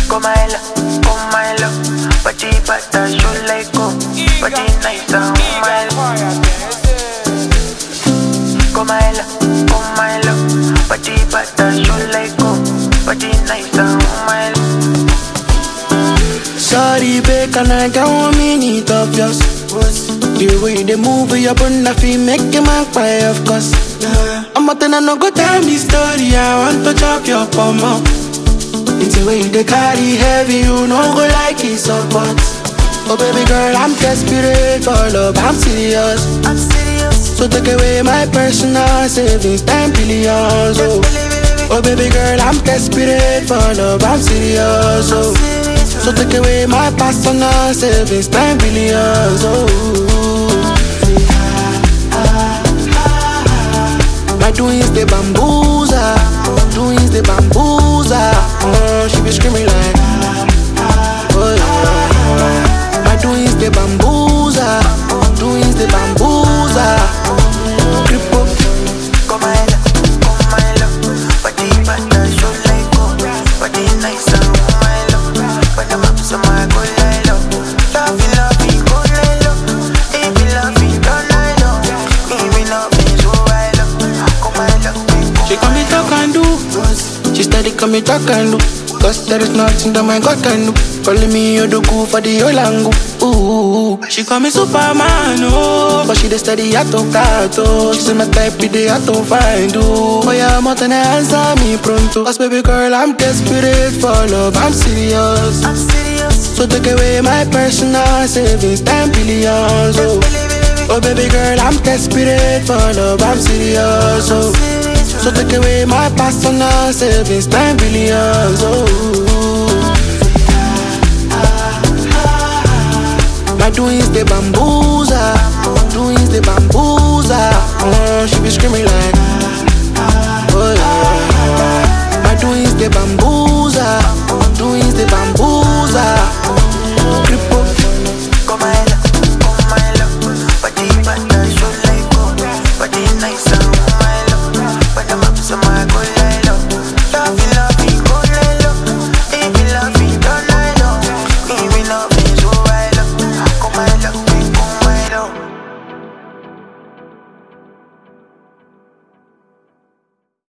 Come my love, body better, show like go, body nice and my love. Come my love, body better, show like go, body nice and my love. Sorry, babe, can I get 1 minute of yours? The way they move your body, I feel make a man cry, of course. I'm out and I no go tell me story, I want to chop your palm. It's the way they carry heavy, you know go like it support. Oh baby girl, I'm desperate for love, I'm serious. So take away my personal savings, 10 billions. Oh baby girl, I'm desperate for love, I'm serious. So take away my personal savings, 10 billions. My doings the bamboozle, doings the bamboozle. She be screaming like, oh yeah. My doings the bamboozle, doings the bamboozle. Cripple. Come my love, body better, show like go, body nice and my love. When I'm up, so my go like love. Love you, go like love. If you love me, don't like love. If you love me, so I love. Come my love, she call me talk and do. She steady call me talk and do. Cause there is nothing that my God can do. Calling me Yodoku for the Olangu. Ooh, she call me Superman, oh. But she the steady ato kato. She say my type be the ato find, oh. Oh yeah, more than answer me pronto. Cause baby girl, I'm desperate for love, I'm serious. So take away my personal savings, 10 billions, oh. Oh baby girl, I'm desperate for love, I'm serious, oh. So take away my personal savings, 10 billions, oh. My doings the bamboozle, doings the bamboozle. She be screaming like, oh yeah. My doings the bamboozle, doings the bamboozle.